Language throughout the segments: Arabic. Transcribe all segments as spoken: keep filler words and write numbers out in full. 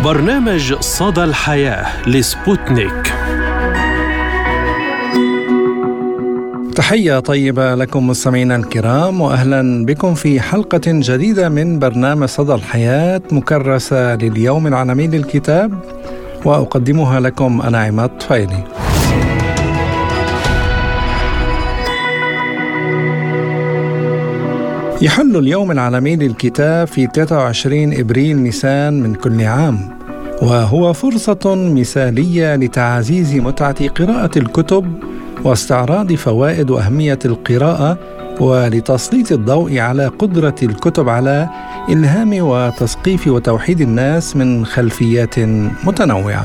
برنامج صدى الحياة لسبوتنيك. تحية طيبة لكم مستمعينا الكرام، وأهلا بكم في حلقة جديدة من برنامج صدى الحياة مكرسة لليوم العالمي للكتاب، وأقدمها لكم أنا عماد طفيلي. يحل اليوم العالمي للكتاب في ثلاثة وعشرين إبريل نيسان من كل عام، وهو فرصة مثالية لتعزيز متعة قراءة الكتب واستعراض فوائد وأهمية القراءة، ولتسليط الضوء على قدرة الكتب على إلهام وتثقيف وتوحيد الناس من خلفيات متنوعة.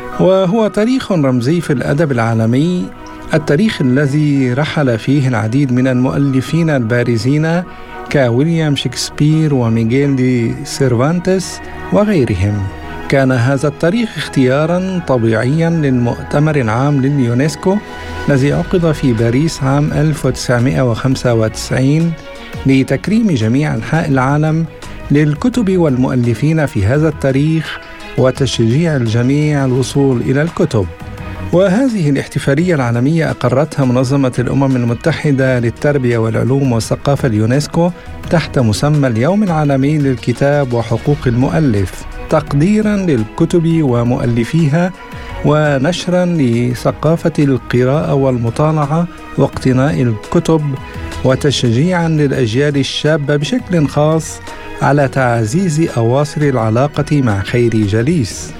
وهو تاريخ رمزي في الأدب العالمي، التاريخ الذي رحل فيه العديد من المؤلفين البارزين كويليام شكسبير وميغيل دي سيرفانتس وغيرهم. كان هذا التاريخ اختيارا طبيعيا للمؤتمر العام لليونسكو الذي عقد في باريس عام ألف وتسعمائة وخمسة وتسعين لتكريم جميع أنحاء العالم للكتب والمؤلفين في هذا التاريخ وتشجيع الجميع الوصول إلى الكتب. وهذه الاحتفالية العالمية أقرتها منظمة الأمم المتحدة للتربية والعلوم والثقافة اليونسكو تحت مسمى اليوم العالمي للكتاب وحقوق المؤلف، تقديرا للكتب ومؤلفيها ونشرا لثقافة القراءة والمطالعة واقتناء الكتب، وتشجيعا للأجيال الشابة بشكل خاص على تعزيز أواصر العلاقة مع خير جليس.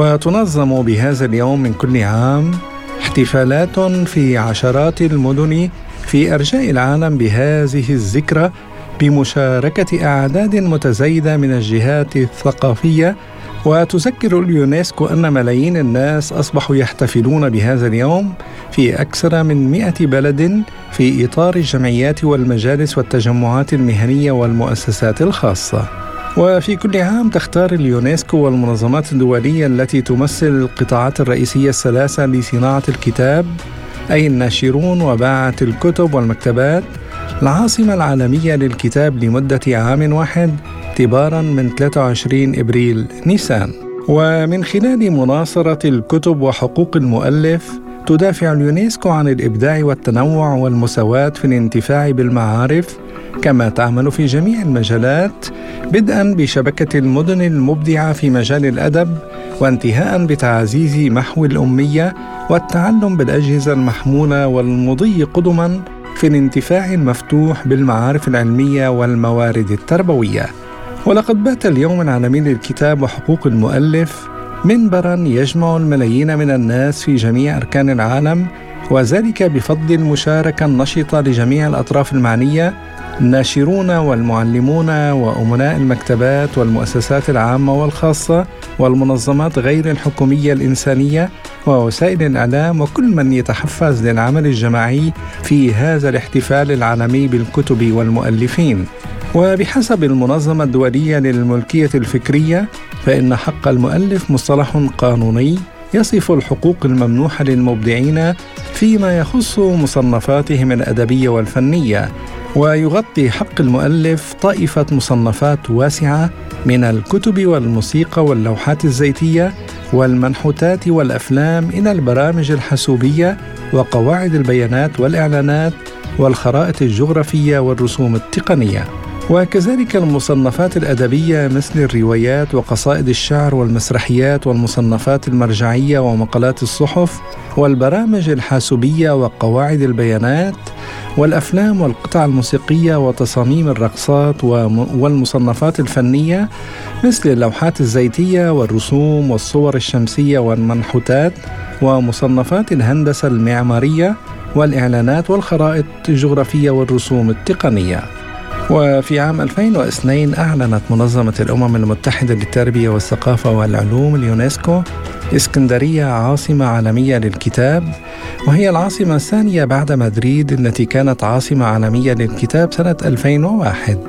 وتنظم بهذا اليوم من كل عام احتفالات في عشرات المدن في أرجاء العالم بهذه الذكرى، بمشاركة أعداد متزايدة من الجهات الثقافية. وتذكر اليونسكو أن ملايين الناس أصبحوا يحتفلون بهذا اليوم في أكثر من مئة بلد في إطار الجمعيات والمجالس والتجمعات المهنية والمؤسسات الخاصة. وفي كل عام تختار اليونسكو والمنظمات الدولية التي تمثل القطاعات الرئيسية الثلاثة لصناعة الكتاب، أي الناشرون وباعة الكتب والمكتبات، العاصمة العالمية للكتاب لمدة عام واحد اعتبارا من ثلاثة وعشرين إبريل نيسان. ومن خلال مناصرة الكتب وحقوق المؤلف تدافع اليونسكو عن الإبداع والتنوع والمساواة في الانتفاع بالمعارف، كما تعمل في جميع المجالات، بدءا بشبكة المدن المبدعة في مجال الأدب، وانتهاء بتعزيز محو الأمية والتعلم بالأجهزة المحمولة، والمضي قدما في الانتفاع المفتوح بالمعارف العلمية والموارد التربوية. ولقد بات اليوم العالمي للكتاب وحقوق المؤلف منبرا يجمع الملايين من الناس في جميع أركان العالم، وذلك بفضل المشاركة النشطة لجميع الأطراف المعنية، الناشرون والمعلمون وأمناء المكتبات والمؤسسات العامة والخاصة والمنظمات غير الحكومية الإنسانية ووسائل الإعلام، وكل من يتحفز للعمل الجماعي في هذا الاحتفال العالمي بالكتب والمؤلفين. وبحسب المنظمة الدولية للملكية الفكرية، فإن حق المؤلف مصطلح قانوني يصف الحقوق الممنوحة للمبدعين فيما يخص مصنفاتهم الأدبية والفنية، ويغطي حق المؤلف طائفة مصنفات واسعة من الكتب والموسيقى واللوحات الزيتية والمنحوتات والأفلام إلى البرامج الحاسوبية وقواعد البيانات والإعلانات والخرائط الجغرافية والرسوم التقنية، وكذلك المصنفات الأدبية مثل الروايات وقصائد الشعر والمسرحيات والمصنفات المرجعية ومقالات الصحف والبرامج الحاسوبية وقواعد البيانات والأفلام والقطع الموسيقية وتصاميم الرقصات والمصنفات الفنية مثل اللوحات الزيتية والرسوم والصور الشمسية والمنحوتات ومصنفات الهندسة المعمارية والإعلانات والخرائط الجغرافية والرسوم التقنية. وفي عام ألفين واثنين أعلنت منظمة الأمم المتحدة للتربية والثقافة والعلوم اليونسكو إسكندرية عاصمة عالمية للكتاب، وهي العاصمة الثانية بعد مدريد التي كانت عاصمة عالمية للكتاب سنة ألفين وواحد.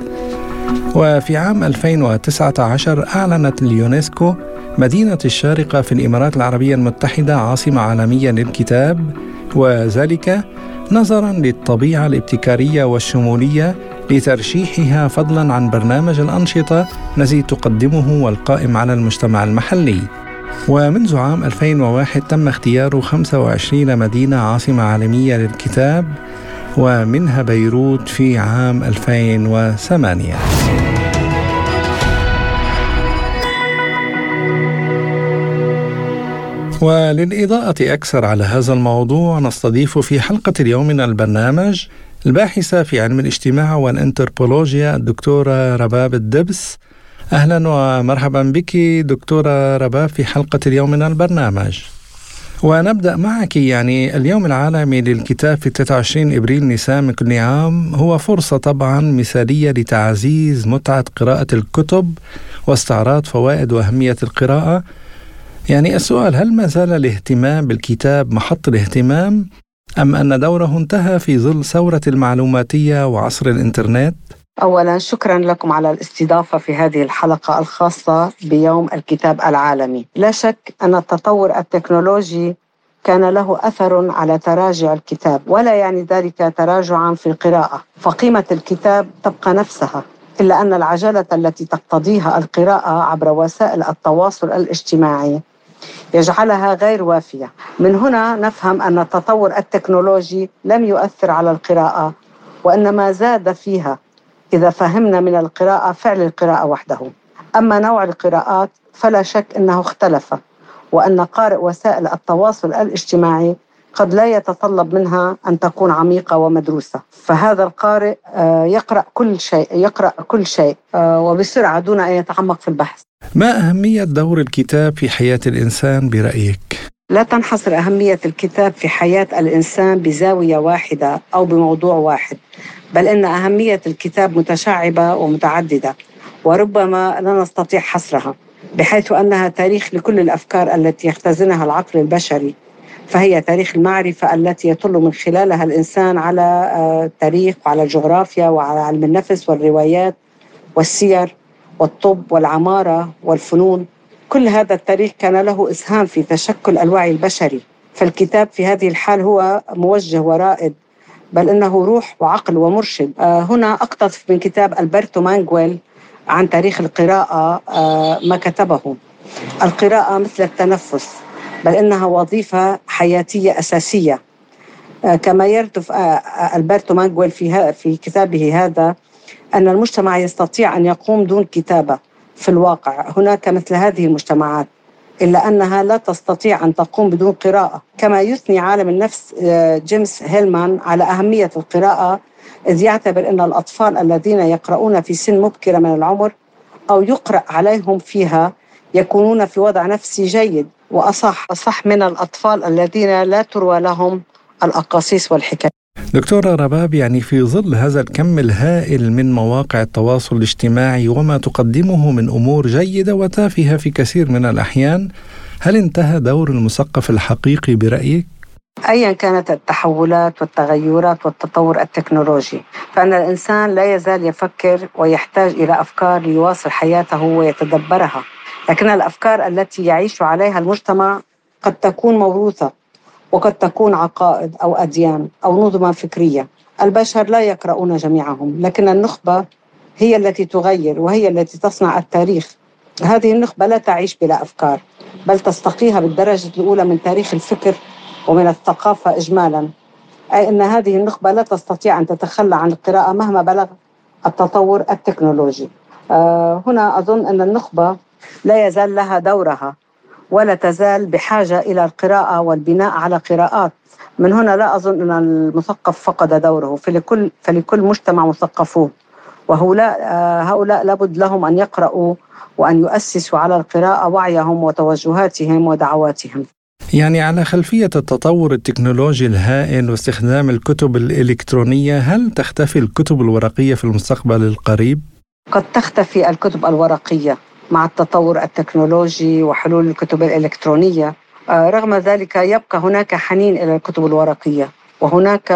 وفي عام ألفين وتسعة عشر أعلنت اليونسكو مدينة الشارقة في الإمارات العربية المتحدة عاصمة عالمية للكتاب، وذلك نظرا للطبيعة الابتكارية والشمولية لترشيحها فضلا عن برنامج الأنشطة الذي تقدمه والقائم على المجتمع المحلي. ومنذ عام ألفين وواحد تم اختيار خمسة وعشرين مدينة عاصمة عالمية للكتاب، ومنها بيروت في عام ألفين وثمانية. وللإضاءة أكثر على هذا الموضوع نستضيف في حلقة اليوم من البرنامج الباحثة في علم الاجتماع والأنثروبولوجيا الدكتورة رباب الدبس. أهلا ومرحبا بك دكتورة رباب في حلقة اليوم من البرنامج. ونبدأ معك. يعني اليوم العالمي للكتاب في ثلاثة وعشرين إبريل نيسان من كل عام هو فرصة طبعا مثالية لتعزيز متعة قراءة الكتب واستعراض فوائد وأهمية القراءة. يعني السؤال، هل ما زال الاهتمام بالكتاب محط الاهتمام أم أن دوره انتهى في ظل ثورة المعلوماتية وعصر الإنترنت؟ أولاً شكراً لكم على الاستضافة في هذه الحلقة الخاصة بيوم الكتاب العالمي. لا شك أن التطور التكنولوجي كان له أثر على تراجع الكتاب، ولا يعني ذلك تراجعاً في القراءة، فقيمة الكتاب تبقى نفسها، إلا أن العجلة التي تقتضيها القراءة عبر وسائل التواصل الاجتماعي يجعلها غير وافية. من هنا نفهم أن التطور التكنولوجي لم يؤثر على القراءة، وإنما زاد فيها إذا فهمنا من القراءة فعل القراءة وحده. أما نوع القراءات فلا شك أنه اختلف، وأن قارئ وسائل التواصل الاجتماعي قد لا يتطلب منها أن تكون عميقة ومدروسة، فهذا القارئ يقرأ كل شيء يقرأ كل شيء وبسرعة دون أن يتعمق في البحث. ما أهمية دور الكتاب في حياة الإنسان برأيك؟ لا تنحصر أهمية الكتاب في حياة الإنسان بزاوية واحدة أو بموضوع واحد، بل إن أهمية الكتاب متشعبة ومتعددة، وربما لا نستطيع حصرها، بحيث أنها تاريخ لكل الأفكار التي يختزنها العقل البشري، فهي تاريخ المعرفة التي يطل من خلالها الإنسان على التاريخ وعلى الجغرافيا وعلى علم النفس والروايات والسير والطب والعمارة والفنون. كل هذا التاريخ كان له إسهام في تشكل الوعي البشري، فالكتاب في هذه الحال هو موجه ورائد، بل إنه روح وعقل ومرشد. آه هنا أقتطف من كتاب ألبرتو مانغويل عن تاريخ القراءة آه ما كتبه: القراءة مثل التنفس، بل إنها وظيفة حياتية أساسية. آه كما يرتف آه ألبرتو مانغويل في, في كتابه هذا أن المجتمع يستطيع أن يقوم دون كتابة. في الواقع هناك مثل هذه المجتمعات، إلا أنها لا تستطيع أن تقوم بدون قراءة. كما يثني عالم النفس جيمس هيلمان على أهمية القراءة، إذ يعتبر أن الأطفال الذين يقرؤون في سن مبكرة من العمر أو يقرأ عليهم فيها يكونون في وضع نفسي جيد وأصح أصح من الأطفال الذين لا تروى لهم الأقاصيص والحكايات. دكتورة رباب، يعني في ظل هذا الكم الهائل من مواقع التواصل الاجتماعي وما تقدمه من أمور جيدة وتافهة في كثير من الأحيان، هل انتهى دور المثقف الحقيقي برأيك؟ أيا كانت التحولات والتغيرات والتطور التكنولوجي، فإن الإنسان لا يزال يفكر ويحتاج إلى أفكار ليواصل حياته ويتدبرها، لكن الأفكار التي يعيش عليها المجتمع قد تكون موروثة، وقد تكون عقائد أو أديان أو نظما فكرية. البشر لا يقرؤون جميعهم، لكن النخبة هي التي تغير وهي التي تصنع التاريخ. هذه النخبة لا تعيش بلا أفكار، بل تستقيها بالدرجة الأولى من تاريخ الفكر ومن الثقافة إجمالا، أي أن هذه النخبة لا تستطيع أن تتخلى عن القراءة مهما بلغ التطور التكنولوجي. آه هنا أظن أن النخبة لا يزال لها دورها، ولا تزال بحاجة إلى القراءة والبناء على قراءات. من هنا لا أظن أن المثقف فقد دوره، فلكل, فلكل مجتمع مثقفوه، وهؤلاء هؤلاء لابد لهم أن يقرأوا وأن يؤسسوا على القراءة وعيهم وتوجهاتهم ودعواتهم. يعني على خلفية التطور التكنولوجي الهائل واستخدام الكتب الإلكترونية، هل تختفي الكتب الورقية في المستقبل القريب؟ قد تختفي الكتب الورقية مع التطور التكنولوجي وحلول الكتب الإلكترونية، رغم ذلك يبقى هناك حنين إلى الكتب الورقية، وهناك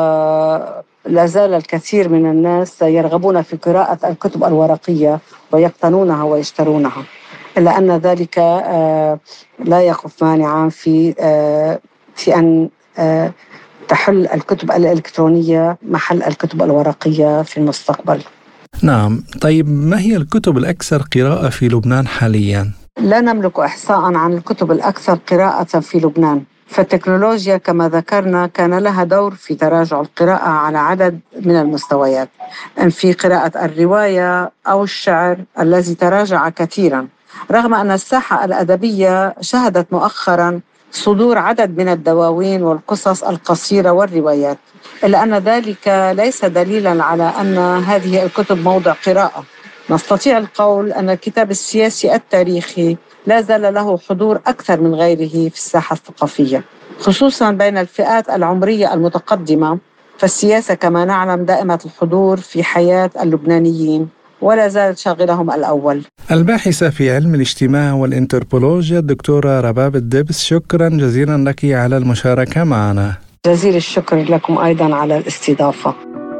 لا زال الكثير من الناس يرغبون في قراءة الكتب الورقية ويقتنونها ويشترونها، إلا أن ذلك لا يقف مانعا في في أن تحل الكتب الإلكترونية محل الكتب الورقية في المستقبل. نعم، طيب ما هي الكتب الأكثر قراءة في لبنان حالياً؟ لا نملك إحصاء عن الكتب الأكثر قراءة في لبنان، فالتكنولوجيا كما ذكرنا كان لها دور في تراجع القراءة على عدد من المستويات، إن في قراءة الرواية أو الشعر الذي تراجع كثيراً، رغم أن الساحة الأدبية شهدت مؤخراً صدور عدد من الدواوين والقصص القصيرة والروايات، إلا أن ذلك ليس دليلاً على أن هذه الكتب موضع قراءة. نستطيع القول أن الكتاب السياسي التاريخي لا زال له حضور أكثر من غيره في الساحة الثقافية، خصوصاً بين الفئات العمرية المتقدمة، فالسياسة كما نعلم دائمة الحضور في حياة اللبنانيين ولا زالت شاغلهم الأول. الباحثة في علم الاجتماع والإنثروبولوجيا الدكتورة رباب الدبس، شكراً جزيلاً لك على المشاركة معنا. جزيل الشكر لكم أيضاً على الاستضافة.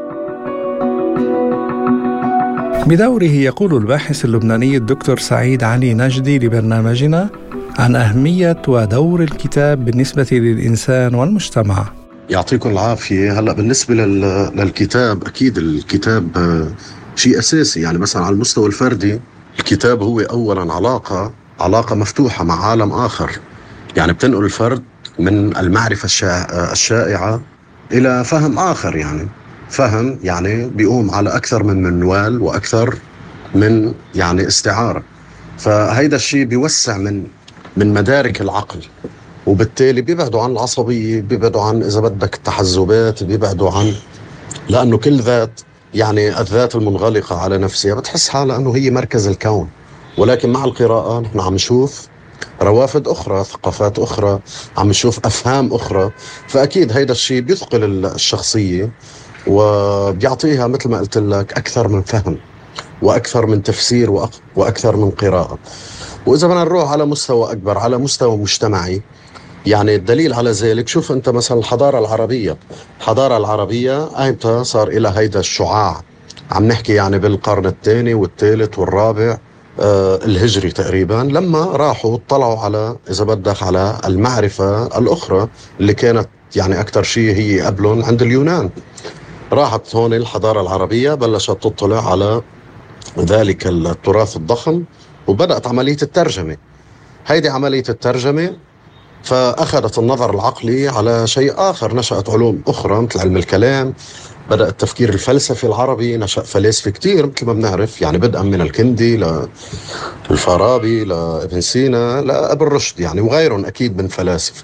بدوره يقول الباحث اللبناني الدكتور سعيد علي نجدي لبرنامجنا عن أهمية ودور الكتاب بالنسبة للإنسان والمجتمع. يعطيكم العافية. هلأ بالنسبة للكتاب، أكيد الكتاب شيء أساسي، يعني مثلا على المستوى الفردي الكتاب هو أولا علاقة علاقة مفتوحة مع عالم آخر، يعني بتنقل الفرد من المعرفة الشائعة إلى فهم آخر، يعني فهم يعني بيقوم على أكثر من منوال وأكثر من يعني استعارة، فهيدا الشيء بيوسع من من مدارك العقل، وبالتالي بيبعدوا عن العصبية، بيبعدوا عن إذا بدك التحزبات، بيبعدوا عن، لأنه كل ذات يعني الذات المنغلقة على نفسها بتحس حالها أنه هي مركز الكون، ولكن مع القراءة نحن عم نشوف روافد أخرى، ثقافات أخرى، عم نشوف أفهام أخرى، فأكيد هيدا الشيء بيثقل الشخصية وبيعطيها مثل ما قلت لك أكثر من فهم وأكثر من تفسير وأكثر من قراءة. وإذا بدنا نروح على مستوى أكبر، على مستوى مجتمعي، يعني الدليل على ذلك، شوف أنت مثلا الحضارة العربية الحضارة العربية أيمتى صار إلى هيدا الشعاع؟ عم نحكي يعني بالقرن الثاني والثالث والرابع آه الهجري تقريبا، لما راحوا اطلعوا على إذا بدك على المعرفة الأخرى اللي كانت يعني أكثر شيء هي قبلهم عند اليونان. راحت هون الحضارة العربية بلشت تطلع على ذلك التراث الضخم، وبدأت عملية الترجمة. هيدي عملية الترجمة فأخذت النظر العقلي على شيء آخر، نشأت علوم أخرى مثل علم الكلام، بدأ التفكير الفلسفي العربي، نشأ فلاسفة كتير مثل ما بنعرف، يعني بدءا من الكندي للفارابي لابن سينا لابن رشد يعني، وغيرهم أكيد من فلاسفة.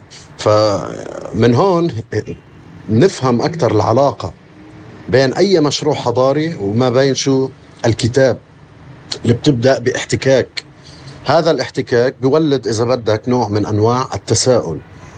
فمن هون نفهم أكثر العلاقة بين أي مشروع حضاري وما بين شو الكتاب، اللي بتبدأ باحتكاك. هذا الاحتكاك بيولد إذا بدك نوع من أنواع التساؤل،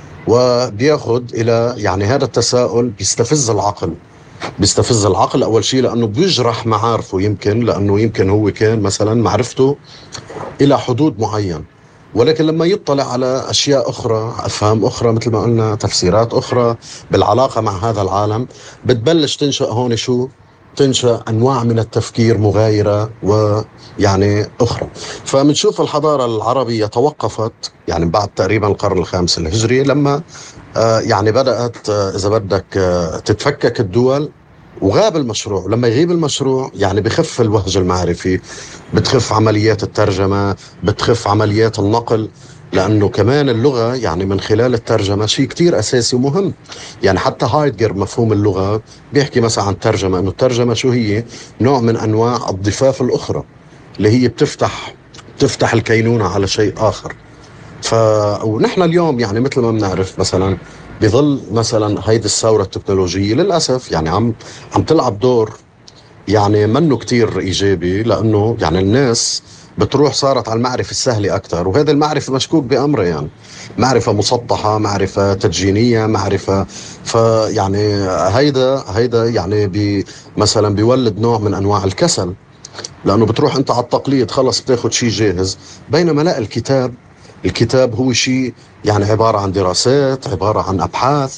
وبياخد إلى يعني هذا التساؤل بيستفز العقل بيستفز العقل أول شيء لأنه بيجرح معارفه، يمكن لأنه يمكن هو كان مثلا معرفته إلى حدود معين، ولكن لما يطلع على أشياء أخرى، أفهام أخرى، مثل ما قلنا تفسيرات أخرى بالعلاقة مع هذا العالم، بتبلش تنشأ هون شو؟ تنشأ أنواع من التفكير مغايرة ويعني أخرى. فمنشوف الحضارة العربية توقفت يعني بعد تقريبا القرن الخامس الهجري، لما آه يعني بدأت آه إذا بدك آه تتفكك الدول وغاب المشروع. لما يغيب المشروع يعني بخف الوهج المعرفي، بتخف عمليات الترجمة، بتخف عمليات النقل، لأنه كمان اللغة يعني من خلال الترجمة شيء كتير أساسي ومهم. يعني حتى هايدجر مفهوم اللغة بيحكي مثلا عن الترجمة، أنه الترجمة شو هي؟ نوع من أنواع الضفاف الأخرى اللي هي بتفتح بتفتح الكينونة على شيء آخر. ف... ونحن اليوم يعني مثل ما بنعرف مثلا بظل مثلا هيدي الثورة التكنولوجية للأسف يعني عم عم تلعب دور يعني منه كتير إيجابي، لأنه يعني الناس بتروح صارت على المعرفة السهلة أكتر، وهذا المعرفة مشكوك بأمره، يعني معرفة مسطحة، معرفة تدجينية، معرفة فيعني هيدا هيدا يعني بي مثلا بيولد نوع من أنواع الكسل، لأنه بتروح أنت على التقليد، خلص بتاخد شيء جاهز. بينما لا، الكتاب الكتاب هو شيء يعني عبارة عن دراسات، عبارة عن أبحاث.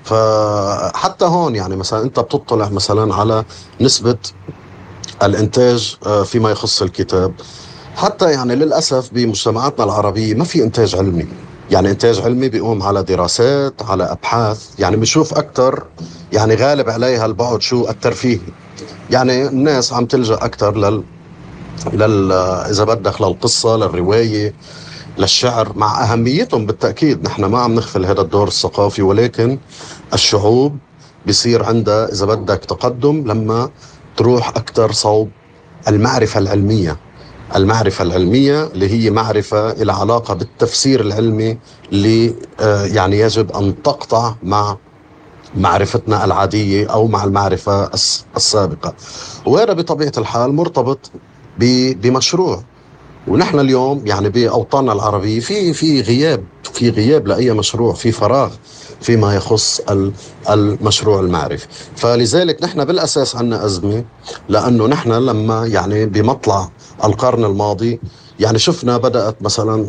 فحتى هون يعني مثلا أنت بتطلع مثلا على نسبة الإنتاج فيما يخص الكتاب، حتى يعني للأسف بمجتمعاتنا العربية ما في إنتاج علمي. يعني إنتاج علمي بيقوم على دراسات، على أبحاث. يعني بنشوف أكتر يعني غالب عليها البعد شو الترفيهي. يعني الناس عم تلجأ أكتر لل, لل... إذا بدك للقصة، للرواية، للشعر، مع أهميتهم بالتأكيد. نحن ما عم نغفل هذا الدور الثقافي، ولكن الشعوب بيصير عندها إذا بدك تقدم لما تروح أكتر صوب المعرفة العلمية. المعرفة العلمية اللي هي معرفة إلى علاقة بالتفسير العلمي اللي يعني يجب أن تقطع مع معرفتنا العادية أو مع المعرفة السابقة. وهذا بطبيعة الحال مرتبط بمشروع. ونحن اليوم يعني بأوطاننا العربية في في غياب في غياب لأي مشروع، في فراغ فيما يخص المشروع المعرفي. فلذلك نحن بالأساس عنا أزمة، لأنه نحن لما يعني بمطلع القرن الماضي يعني شفنا بدأت مثلا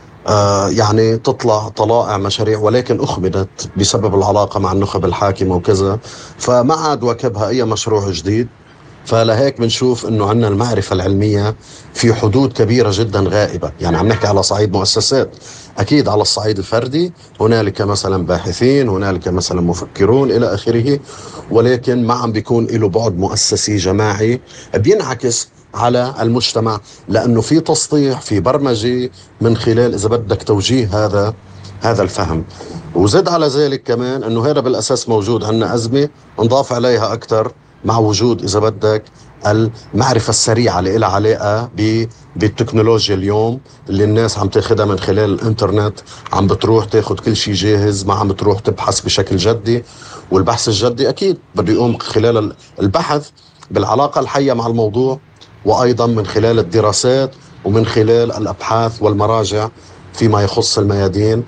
آه يعني تطلع طلائع مشاريع، ولكن أخمدت بسبب العلاقة مع النخب الحاكمة وكذا، فما عاد واكبها أي مشروع جديد. فلهيك بنشوف انه عندنا المعرفة العلمية في حدود كبيرة جدا غائبة. يعني عم نحكي على صعيد مؤسسات، اكيد على الصعيد الفردي هنالك مثلا باحثين، هنالك مثلا مفكرون الى اخره، ولكن ما عم بيكون له بعد مؤسسي جماعي بينعكس على المجتمع، لانه في تسطيح، في برمجة من خلال اذا بدك توجيه هذا هذا الفهم. وزد على ذلك كمان انه هذا بالاساس موجود عندنا ازمة، نضاف عليها اكثر مع وجود إذا بدك المعرفة السريعة اللي لها علاقة بالتكنولوجيا اليوم، اللي الناس عم تاخدها من خلال الانترنت، عم بتروح تاخد كل شيء جاهز، ما عم بتروح تبحث بشكل جدي. والبحث الجدي أكيد بده يقوم خلال البحث بالعلاقة الحية مع الموضوع، وأيضا من خلال الدراسات ومن خلال الأبحاث والمراجع فيما يخص الميادين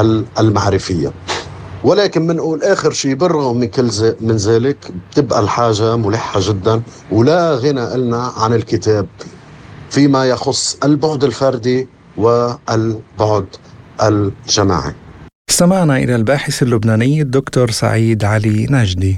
المعرفية. ولكن بنقول آخر شيء بالرغم من كل من ذلك بتبقى الحاجة ملحة جدا، ولا غنى لنا عن الكتاب فيما يخص البعد الفردي والبعد الجماعي. استمعنا إلى الباحث اللبناني الدكتور سعيد علي نجدي.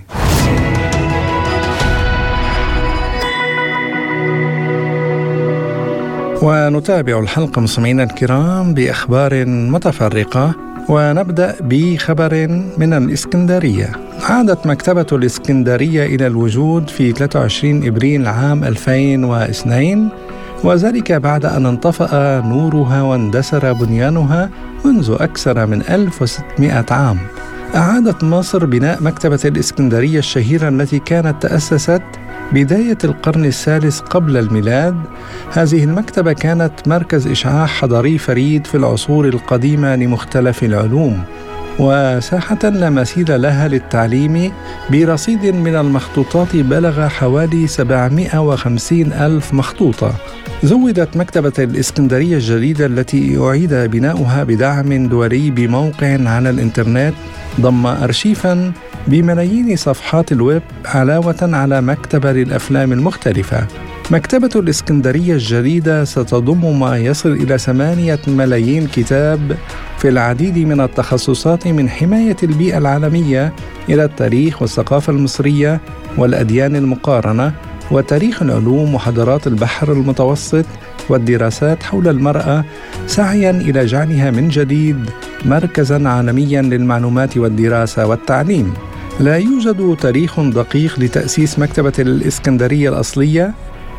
ونتابع الحلقة مستمعينا الكرام بأخبار متفرقة، ونبدأ بخبر من الإسكندرية. عادت مكتبة الإسكندرية إلى الوجود في ثلاثة وعشرين إبريل عام ألفين واثنين، وذلك بعد أن انطفأ نورها واندثر بنيانها منذ أكثر من ألف وستمائة عام. أعادت مصر بناء مكتبة الإسكندرية الشهيرة التي كانت تأسست بداية القرن الثالث قبل الميلاد. هذه المكتبة كانت مركز إشعاع حضاري فريد في العصور القديمة لمختلف العلوم، وساحة لا مثيل لها للتعليم برصيد من المخطوطات بلغ حوالي سبعمائة وخمسين ألف مخطوطة. زودت مكتبة الإسكندرية الجديدة التي أعيد بناؤها بدعم دولي بموقع على الإنترنت ضم أرشيفاً بملايين صفحات الويب علاوة على مكتبة للأفلام المختلفة. مكتبة الإسكندرية الجديدة ستضم ما يصل إلى ثمانية ملايين كتاب في العديد من التخصصات، من حماية البيئة العالمية إلى التاريخ والثقافة المصرية والأديان المقارنة وتاريخ العلوم وحضارات البحر المتوسط والدراسات حول المرأة، سعياً إلى جعلها من جديد مركزاً عالمياً للمعلومات والدراسة والتعليم. لا يوجد تاريخ دقيق لتأسيس مكتبة الإسكندرية الأصلية،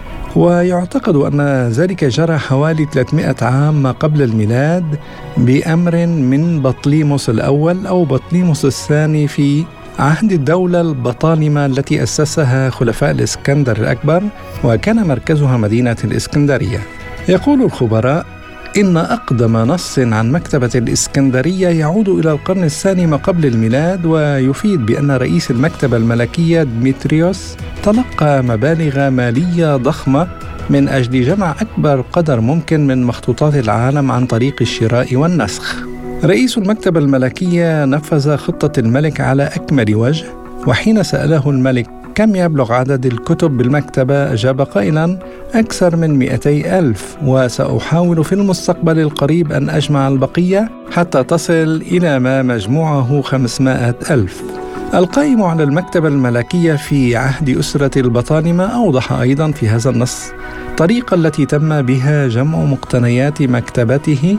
ويعتقد أن ذلك جرى حوالي ثلاثمائة عام ما قبل الميلاد بأمر من بطليموس الأول أو بطليموس الثاني في عهد الدولة البطالمة التي أسسها خلفاء الإسكندر الأكبر، وكان مركزها مدينة الإسكندرية. يقول الخبراء إن أقدم نص عن مكتبة الإسكندرية يعود إلى القرن الثاني ما قبل الميلاد، ويفيد بأن رئيس المكتبة الملكية ديمتريوس تلقى مبالغ مالية ضخمة من أجل جمع أكبر قدر ممكن من مخطوطات العالم عن طريق الشراء والنسخ. رئيس المكتبة الملكية نفذ خطة الملك على أكمل وجه، وحين سأله الملك كم يبلغ عدد الكتب بالمكتبة أجاب قائلا أكثر من مئتي ألف، وسأحاول في المستقبل القريب أن أجمع البقية حتى تصل إلى ما مجموعه خمسمائة ألف. القائم على المكتبة الملكية في عهد أسرة البطالمة أوضح أيضا في هذا النص الطريقة التي تم بها جمع مقتنيات مكتبته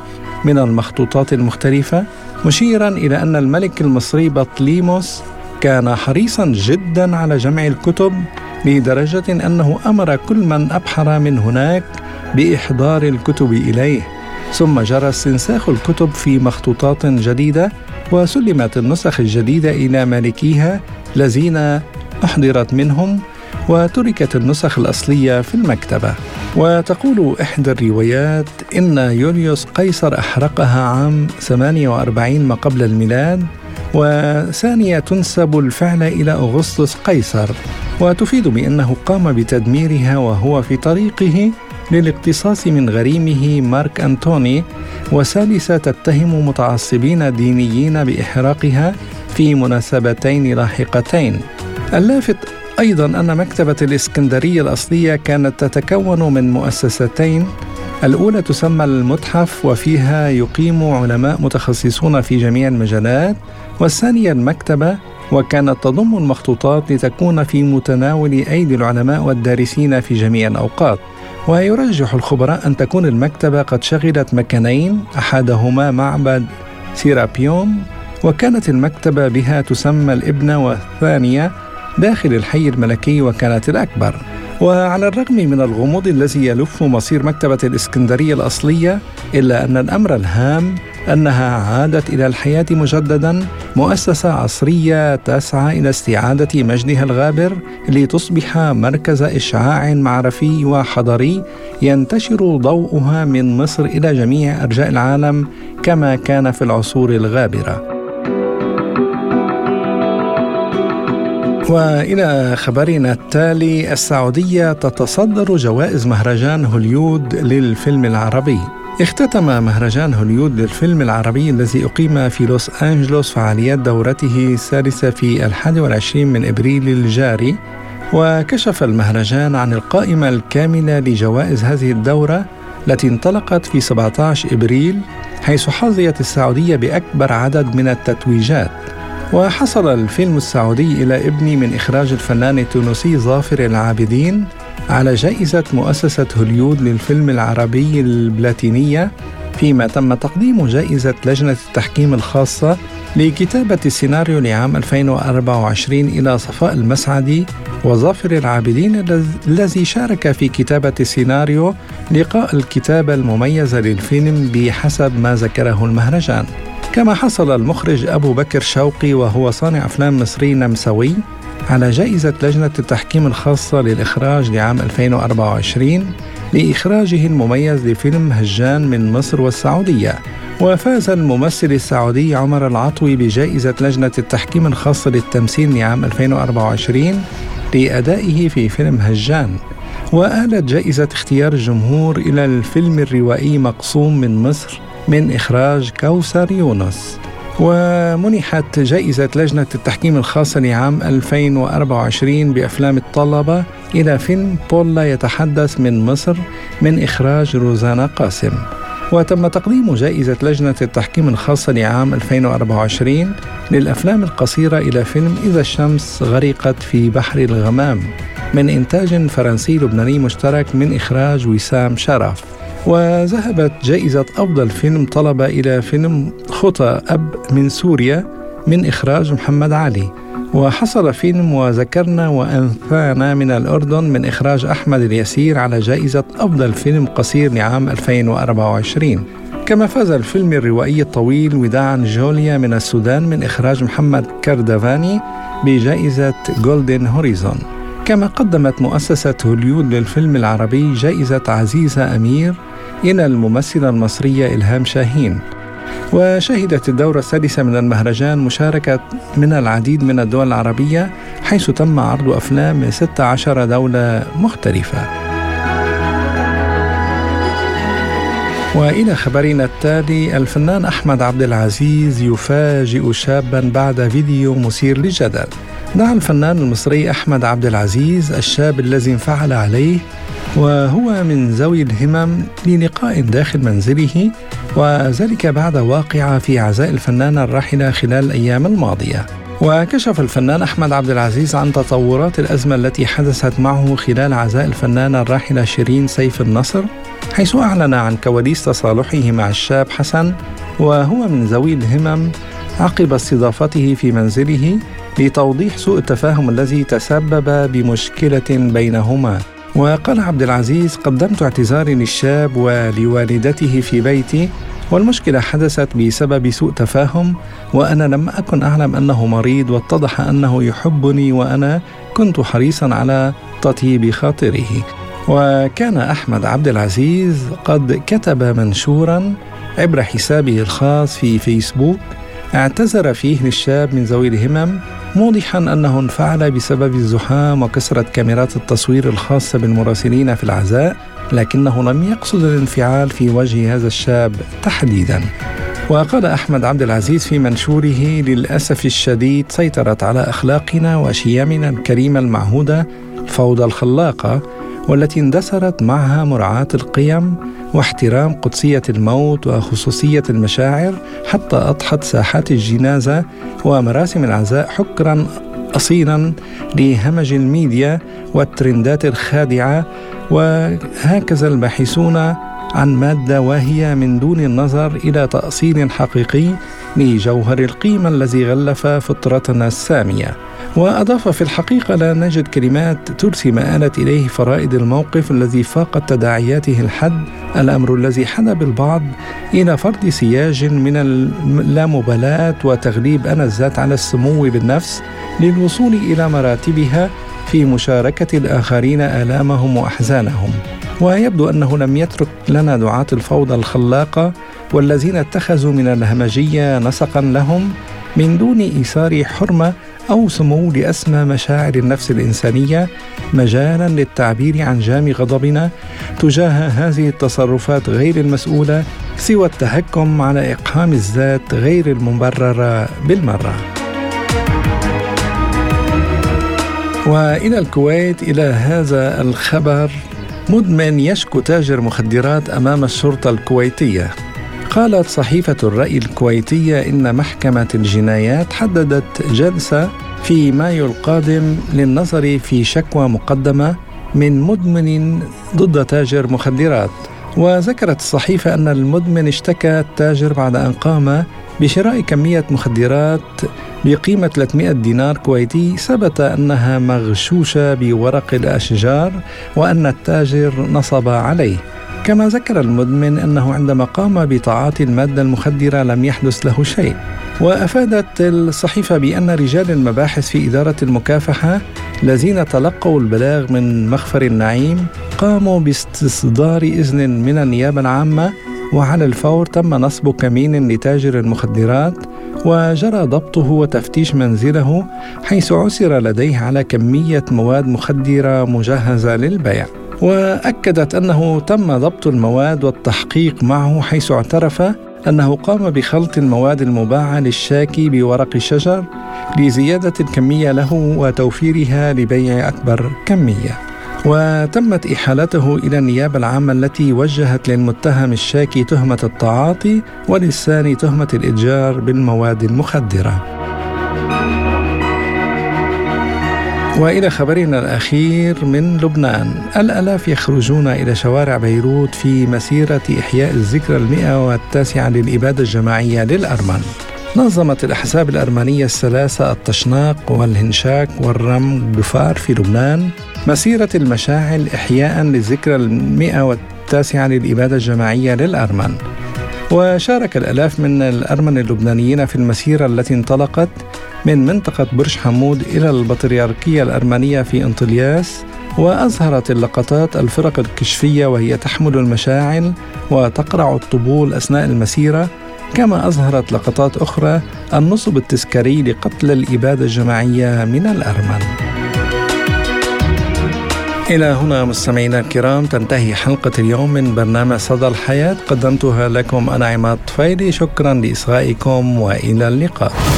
من المخطوطات المختلفة، مشيرا إلى أن الملك المصري بطليموس كان حريصا جدا على جمع الكتب لدرجة أنه أمر كل من أبحر من هناك بإحضار الكتب إليه، ثم جرى استنساخ الكتب في مخطوطات جديدة وسلمت النسخ الجديدة إلى مالكيها الذين أحضرت منهم، وتركت النسخ الأصلية في المكتبة. وتقول إحدى الروايات إن يوليوس قيصر أحرقها عام ثمانية وأربعين ما قبل الميلاد، وثانية تنسب الفعل إلى أغسطس قيصر، وتفيد بأنه قام بتدميرها وهو في طريقه للاقتصاص من غريمه مارك أنطوني، وثالثة تتهم متعصبين دينيين بإحراقها في مناسبتين لاحقتين. اللافت أيضا أن مكتبة الإسكندرية الأصلية كانت تتكون من مؤسستين، الأولى تسمى المتحف وفيها يقيم علماء متخصصون في جميع المجالات، والثانية المكتبة وكانت تضم المخطوطات لتكون في متناول أيدي العلماء والدارسين في جميع الأوقات. ويرجح الخبراء أن تكون المكتبة قد شغلت مكانين، أحدهما معبد سيرابيوم، وكانت المكتبة بها تسمى الإبنة، والثانية داخل الحي الملكي وكانت الأكبر. وعلى الرغم من الغموض الذي يلف مصير مكتبة الإسكندرية الأصلية، إلا أن الأمر الهام أنها عادت إلى الحياة مجددا، مؤسسة عصرية تسعى إلى استعادة مجدها الغابر لتصبح مركز إشعاع معرفي وحضاري ينتشر ضوءها من مصر إلى جميع أرجاء العالم كما كان في العصور الغابرة. وإلى خبرنا التالي، السعودية تتصدر جوائز مهرجان هوليود للفيلم العربي. اختتم مهرجان هوليود للفيلم العربي الذي أقيم في لوس أنجلوس فعاليات دورته الثالثة في الحادي والعشرين من إبريل الجاري، وكشف المهرجان عن القائمة الكاملة لجوائز هذه الدورة التي انطلقت في سبعة عشر إبريل، حيث حظيت السعودية بأكبر عدد من التتويجات. وحصل الفيلم السعودي إلى ابني من إخراج الفنان التونسي ظافر العابدين على جائزة مؤسسة هوليود للفيلم العربي البلاتينية، فيما تم تقديم جائزة لجنة التحكيم الخاصة لكتابة السيناريو لعام ألفين وأربعة وعشرين إلى صفاء المسعدي وظافر العابدين الذي شارك في كتابة السيناريو لقاء الكتابة المميزة للفيلم بحسب ما ذكره المهرجان. كما حصل المخرج أبو بكر شوقي وهو صانع أفلام مصري نمساوي على جائزة لجنة التحكيم الخاصة للإخراج لعام ألفين وأربعة وعشرين لإخراجه المميز لفيلم هجان من مصر والسعودية. وفاز الممثل السعودي عمر العطوي بجائزة لجنة التحكيم الخاصة للتمثيل لعام ألفين وأربعة وعشرين لأدائه في فيلم هجان. وآلت جائزة اختيار الجمهور إلى الفيلم الروائي مقسوم من مصر من إخراج كوثر يونس. ومنحت جائزة لجنة التحكيم الخاصة لعام ألفين وأربعة وعشرين بأفلام الطلبة إلى فيلم بولا يتحدث من مصر من إخراج روزانا قاسم. وتم تقديم جائزة لجنة التحكيم الخاصة لعام ألفين وأربعة وعشرين للأفلام القصيرة إلى فيلم إذا الشمس غرقت في بحر الغمام من إنتاج فرنسي لبناني مشترك من إخراج وسام شرف. وذهبت جائزة أفضل فيلم طلبة إلى فيلم خطى أب من سوريا من إخراج محمد علي. وحصل فيلم وذكرنا وأنثانا من الأردن من إخراج أحمد اليسير على جائزة أفضل فيلم قصير لعام ألفين وأربعة وعشرين. كما فاز الفيلم الروائي الطويل وداعا جوليا من السودان من إخراج محمد كردفاني بجائزة جولدن هوريزون. كما قدمت مؤسسة هوليود للفيلم العربي جائزة عزيزة أمير إلى الممثلة المصرية إلهام شاهين. وشهدت الدورة السادسة من المهرجان مشاركة من العديد من الدول العربية، حيث تم عرض أفلام من ستة عشر دولة مختلفة. وإلى خبرنا التالي، الفنان أحمد عبد العزيز يفاجئ شابا بعد فيديو مثير للجدل. دعا الفنان المصري أحمد عبد العزيز الشاب الذي انفعل عليه وهو من ذوي الهمم للقاء داخل منزله، وذلك بعد واقعة في عزاء الفنانة الراحلة خلال الأيام الماضية. وكشف الفنان أحمد عبد العزيز عن تطورات الأزمة التي حدثت معه خلال عزاء الفنانة الراحلة شيرين سيف النصر حيث أعلن عن كواليس تصالحه مع الشاب حسن، وهو من ذوي الهمم، عقب استضافته في منزله لتوضيح سوء التفاهم الذي تسبب بمشكلة بينهما. وقال عبد العزيز: قدمت اعتذاري للشاب ولوالدته في بيتي، والمشكلة حدثت بسبب سوء تفاهم، وأنا لم أكن أعلم أنه مريض، واتضح أنه يحبني وأنا كنت حريصا على تطيب خاطره. وكان أحمد عبد العزيز قد كتب منشورا عبر حسابه الخاص في فيسبوك اعتذر فيه للشاب من ذوي الهمم، موضحا أنه انفعل بسبب الزحام وكثرة كاميرات التصوير الخاصة بالمراسلين في العزاء، لكنه لم يقصد الانفعال في وجه هذا الشاب تحديدا. وقال أحمد عبد العزيز في منشوره: للأسف الشديد سيطرت على أخلاقنا وشيمنا الكريمة المعهودة الفوضى الخلاقة، والتي اندثرت معها مراعاة القيم واحترام قدسية الموت وخصوصية المشاعر، حتى أضحت ساحات الجنازة ومراسم العزاء حكرا أصيلا لهمج الميديا والترندات الخادعة. وهكذا الباحثون عن مادة واهية من دون النظر إلى تأصيل حقيقي لجوهر القيمة الذي غلف فطرتنا السامية. وأضاف: في الحقيقة لا نجد كلمات ترسي ما آلت إليه فرائد الموقف الذي فاقت تداعياته الحد، الأمر الذي حدى بالبعض إلى فرض سياج من اللامبالاة وتغليب أنا الذات على السمو بالنفس للوصول إلى مراتبها في مشاركة الآخرين آلامهم وأحزانهم. ويبدو أنه لم يترك لنا دعاة الفوضى الخلاقة والذين اتخذوا من الهمجية نسقا لهم من دون إيثار حرمة أو سمو لأسمى مشاعر النفس الإنسانية مجالا للتعبير عن جام غضبنا تجاه هذه التصرفات غير المسؤولة، سوى التهكم على إقحام الذات غير المبررة بالمرة. وإلى الكويت، إلى هذا الخبر: مدمن يشكو تاجر مخدرات أمام الشرطة الكويتية. قالت صحيفة الرأي الكويتية إن محكمة الجنايات حددت جلسة في مايو القادم للنظر في شكوى مقدمة من مدمن ضد تاجر مخدرات. وذكرت الصحيفة أن المدمن اشتكى التاجر بعد أن قام بشراء كمية مخدرات بقيمة ثلاثمائة دينار كويتي ثبت أنها مغشوشة بورق الأشجار، وأن التاجر نصب عليه. كما ذكر المدمن أنه عندما قام بتعاطي المادة المخدرة لم يحدث له شيء. وأفادت الصحيفة بأن رجال المباحث في إدارة المكافحة الذين تلقوا البلاغ من مخفر النعيم قاموا باستصدار إذن من النيابة العامة، وعلى الفور تم نصب كمين لتاجر المخدرات، وجرى ضبطه وتفتيش منزله، حيث عثر لديه على كمية مواد مخدرة مجهزة للبيع. وأكدت أنه تم ضبط المواد والتحقيق معه، حيث اعترف أنه قام بخلط المواد المباعة للشاكي بورق الشجر لزيادة الكمية له وتوفيرها لبيع أكبر كمية. وتمت إحالته إلى النيابة العامة التي وجهت للمتهم الشاكي تهمة التعاطي وللثاني تهمة الإتجار بالمواد المخدرة. وإلى خبرنا الأخير من لبنان: الآلاف يخرجون إلى شوارع بيروت في مسيرة إحياء الذكرى المئة والتاسعة للإبادة الجماعية للأرمن. نظمت الأحزاب الأرمنية الثلاثة التشناق والهنشاك والرم جفار في لبنان مسيرة المشاعل إحياء للذكرى المئة والتاسعة للإبادة الجماعية للأرمن. وشارك الآلاف من الأرمن اللبنانيين في المسيرة التي انطلقت من منطقة برج حمود إلى البطريركية الأرمنية في انطلياس. وأظهرت اللقطات الفرق الكشفية وهي تحمل المشاعل وتقرع الطبول أثناء المسيرة، كما أظهرت لقطات أخرى النصب التذكاري لقتل الإبادة الجماعية من الأرمن. إلى هنا مستمعينا الكرام تنتهي حلقة اليوم من برنامج صدى الحياة، قدمتها لكم أنا عماد طفيلي. شكرا لإصغائكم وإلى اللقاء.